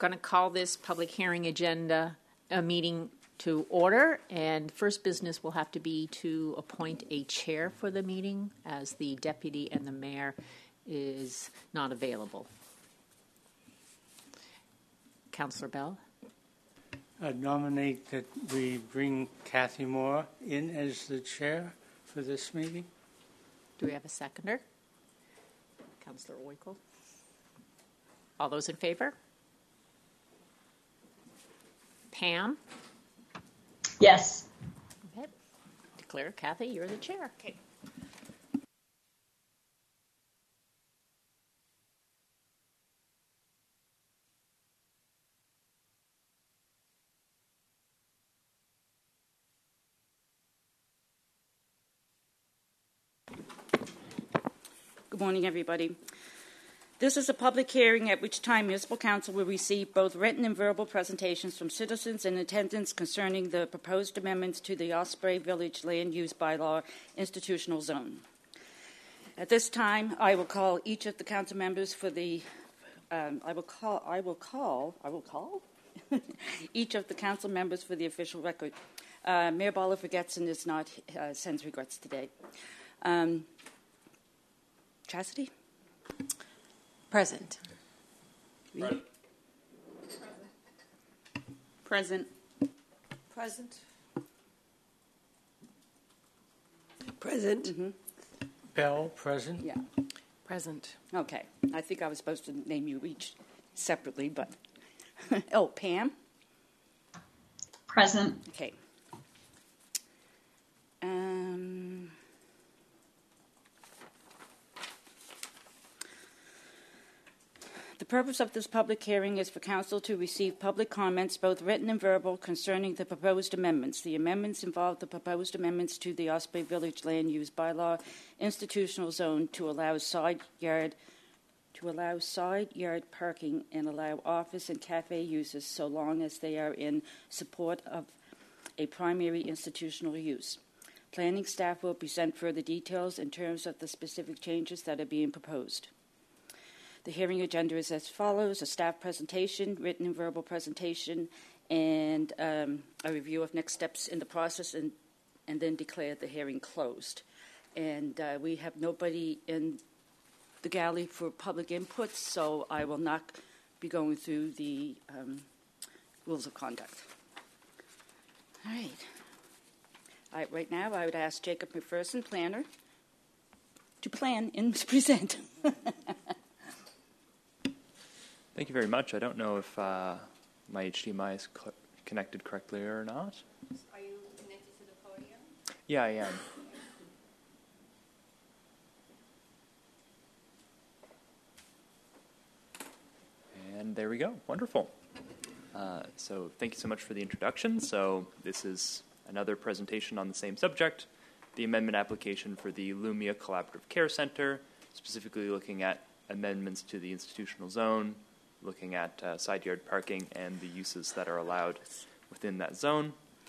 going to call this public hearing agenda meeting to order, and first business will have to be to appoint a chair for the meeting, as the deputy and the mayor is not available. Councillor Bell? I nominate that we bring Kathy Moore in as the chair for this meeting. Do we have a seconder? Councillor Oikel? All those in favor? Pam? Yes. Okay. Declare Kathy, you're the chair. Okay. Good morning, everybody. This is a public hearing at which time Municipal Council will receive both written and verbal presentations from citizens in attendance concerning the proposed amendments to the Osprey Village Land Use Bylaw institutional zone. At this time, I will call each of the council members for the each of the council members for the official record. Mayor Bala Forgetson is not sends regrets today. Chastity? Present. Present. Present. Present. Mm-hmm. Bell, present. Yeah. Present. Okay. I think I was supposed to name you each separately, but... Oh, Pam? Present. Okay. The purpose of this public hearing is for Council to receive public comments, both written and verbal, concerning the proposed amendments. The amendments involve the proposed amendments to the Osprey Village Land Use Bylaw institutional zone to allow side yard parking and allow office and cafe uses so long as they are in support of a primary institutional use. Planning staff will present further details in terms of the specific changes that are being proposed. The hearing agenda is as follows: a staff presentation, written and verbal presentation, and a review of next steps in the process, and then declare the hearing closed. And we have nobody in the galley for public input, so I will not be going through the rules of conduct. All right. Right now, I would ask Jacob McPherson, planner, to plan and present. Thank you very much. I don't know if my HDMI is connected correctly or not. Are you connected to the podium? Yeah, I am. And there we go. Wonderful. So thank you so much for the introduction. So this is another presentation on the same subject, the amendment application for the Lumia Collaborative Care Center, specifically looking at amendments to the institutional zone, looking at side yard parking and the uses that are allowed within that zone.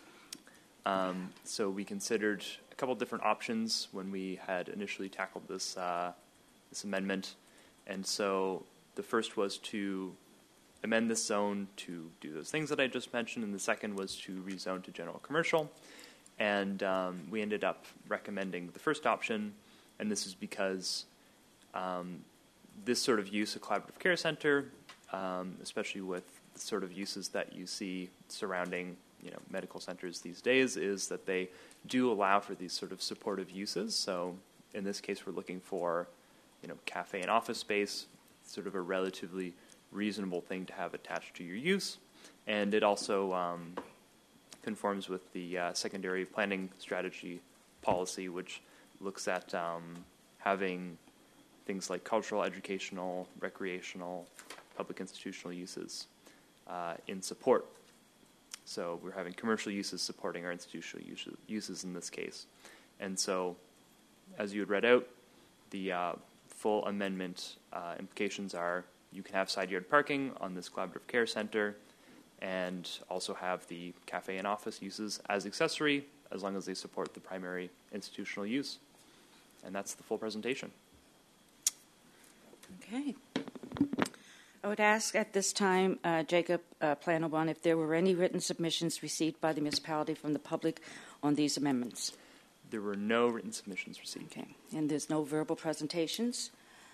So we considered a couple different options when we had initially tackled this amendment. And so the first was to amend this zone to do those things that I just mentioned, and the second was to rezone to general commercial. And we ended up recommending the first option, and this is because this sort of use, a collaborative care center, especially with the sort of uses that you see surrounding, medical centers these days, is that they do allow for these sort of supportive uses. So in this case, we're looking for, cafe and office space, sort of a relatively reasonable thing to have attached to your use. And it also conforms with the secondary planning strategy policy, which looks at having things like cultural, educational, recreational, public institutional uses in support. So we're having commercial uses supporting our institutional uses in this case. And so, as you had read out, the full amendment implications are you can have side yard parking on this collaborative care center and also have the cafe and office uses as accessory as long as they support the primary institutional use. And that's the full presentation. Okay. I would ask at this time, Jacob Planner One, if there were any written submissions received by the municipality from the public on these amendments. There were no written submissions received. Okay, and there's no verbal presentations.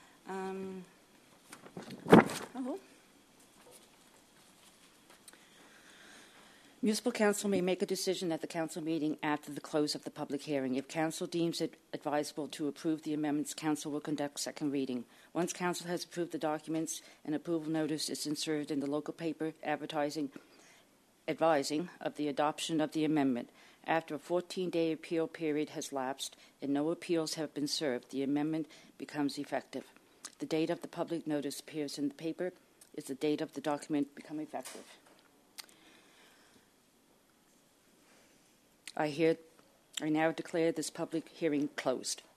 Municipal Council may make a decision at the Council meeting after the close of the public hearing. If Council deems it advisable to approve the amendments, Council will conduct second reading. Once Council has approved the documents, an approval notice is inserted in the local paper advising of the adoption of the amendment. After a 14-day appeal period has lapsed and no appeals have been served, the amendment becomes effective. The date of the public notice appears in the paper is the date of the document become effective. I now declare this public hearing closed.